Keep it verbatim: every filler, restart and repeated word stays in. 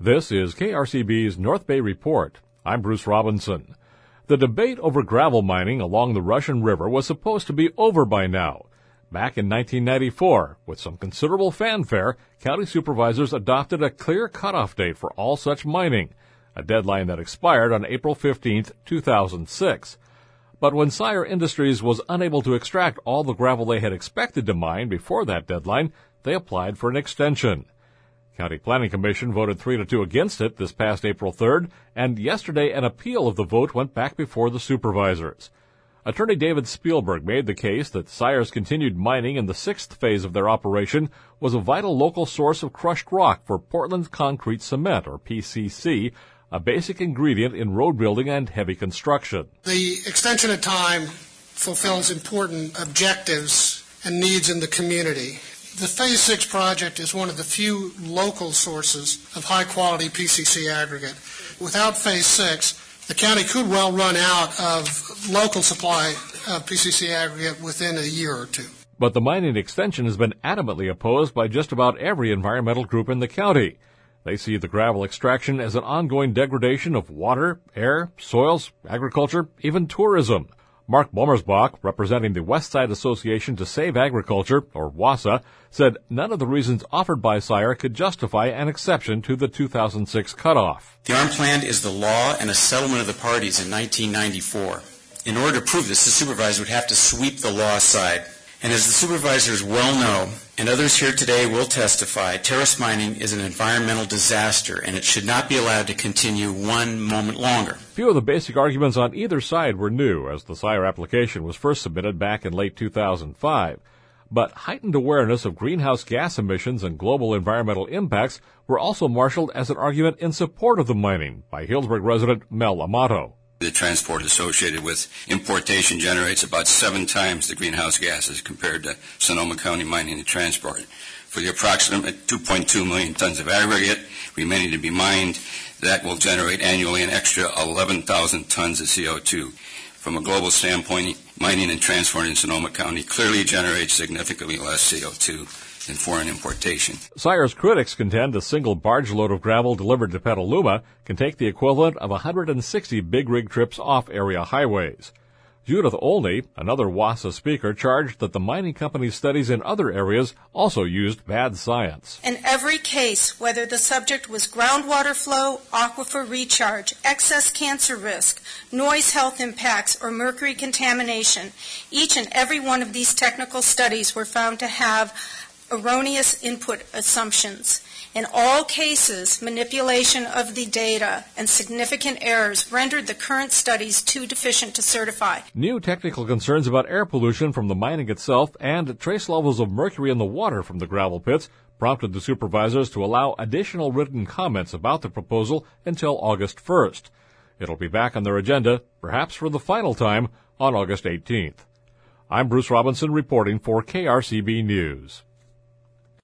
This is K R C B's North Bay Report. I'm Bruce Robinson. The debate over gravel mining along the Russian River was supposed to be over by now. Back in nineteen ninety-four, with some considerable fanfare, county supervisors adopted a clear cutoff date for all such mining, a deadline that expired on April fifteenth, two thousand six. But when Sire Industries was unable to extract all the gravel they had expected to mine before that deadline, they applied for an extension. County Planning Commission voted three to two against it this past April third, and yesterday an appeal of the vote went back before the supervisors. Attorney David Spielberg made the case that Sire's continued mining in the sixth phase of their operation was a vital local source of crushed rock for Portland concrete cement, or P C C, a basic ingredient in road building and heavy construction. The extension of time fulfills important objectives and needs in the community. The Phase six project is one of the few local sources of high-quality P C C aggregate. Without Phase six, the county could well run out of local supply of P C C aggregate within a year or two. But the mining extension has been adamantly opposed by just about every environmental group in the county. They see the gravel extraction as an ongoing degradation of water, air, soils, agriculture, even tourism. Mark Bommersbach, representing the Westside Association to Save Agriculture, or WASA, said none of the reasons offered by Sire could justify an exception to the two thousand six cutoff. The ARM Plan is the law and a settlement of the parties in nineteen ninety-four. In order to prove this, the supervisor would have to sweep the law aside. And as the supervisors well know, and others here today will testify, terrace mining is an environmental disaster, and it should not be allowed to continue one moment longer. Few of the basic arguments on either side were new, as the Sire application was first submitted back in late two thousand five. But heightened awareness of greenhouse gas emissions and global environmental impacts were also marshaled as an argument in support of the mining by Healdsburg resident Mel Amato. The transport associated with importation generates about seven times the greenhouse gases compared to Sonoma County mining and transport. For the approximate two point two million tons of aggregate remaining to be mined, that will generate annually an extra eleven thousand tons of C O two. From a global standpoint, mining and transport in Sonoma County clearly generates significantly less C O two than foreign importation. Sire's critics contend a single barge load of gravel delivered to Petaluma can take the equivalent of one hundred sixty big rig trips off area highways. Judith Olney, another WASA speaker, charged that the mining company's studies in other areas also used bad science. In every case, whether the subject was groundwater flow, aquifer recharge, excess cancer risk, noise health impacts, or mercury contamination, each and every one of these technical studies were found to have erroneous input assumptions. In all cases, manipulation of the data and significant errors rendered the current studies too deficient to certify. New technical concerns about air pollution from the mining itself and trace levels of mercury in the water from the gravel pits prompted the supervisors to allow additional written comments about the proposal until August first. It'll be back on their agenda, perhaps for the final time, on August eighteenth. I'm Bruce Robinson reporting for K R C B News.